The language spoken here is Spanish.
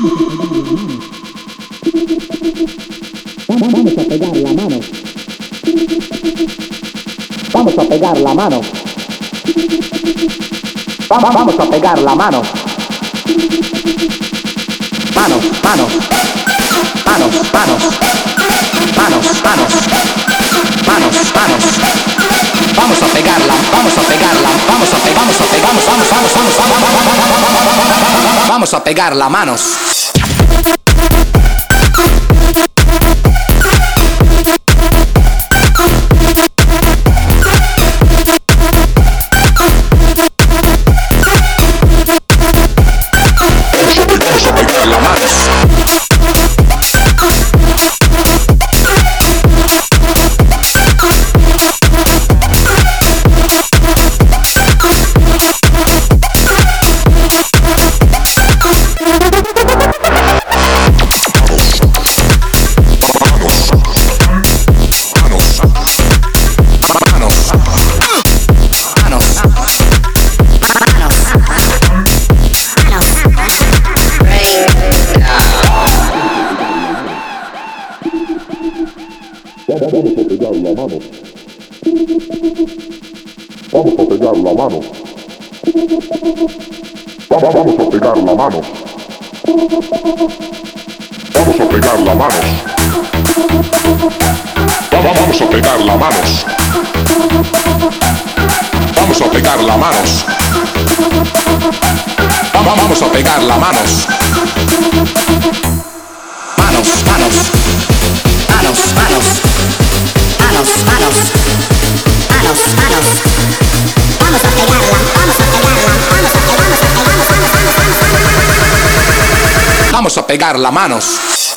Vamos a pegar la mano. Vamos a pegar la mano. Vamos a pegar la mano. Manos, manos. Manos, manos. Manos, manos. Manos, manos. Vamos a pegarla, vamos a pegarla, vamos a pegar, vamos a pegar, vamos a pegarla, manos. Vamos a pegar la mano. Vamos a pegar la mano. Vamos a pegar la mano. Vamos a pegar la mano. Vamos a pegar la mano. Vamos a pegar la mano. Manos, manos. Manos, manos. Manos, manos. Manos, manos. Vamos a pegarla, vamos a pegarla, vamos a pegarla, vamos a pegar las manos.